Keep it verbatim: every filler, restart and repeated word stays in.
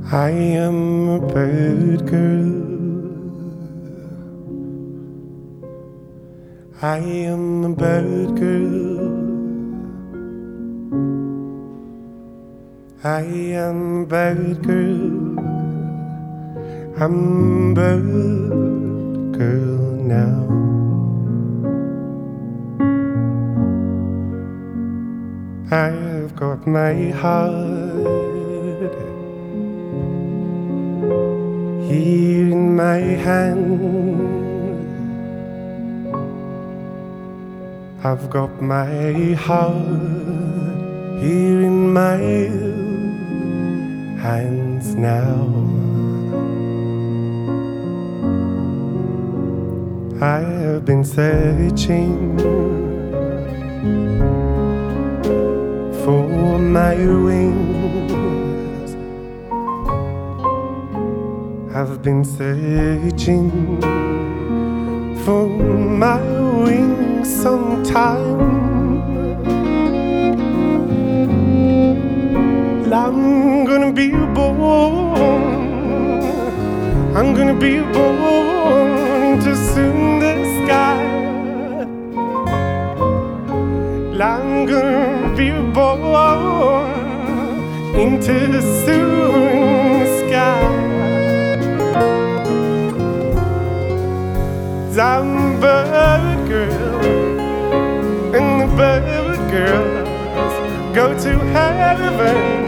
I am a bird girl. I am a bird girl. I am a bird girl. I'm a bird girl now. I've got my heart here in my hand. I've got my heart here in my hands now. I have been searching for my wings. I've been searching for my wings sometime. I'm gonna be born. I'm gonna be born to soon the sky. I'm gonna be born into the soon sky. I'm a bird girl, and the bird girls go to heaven.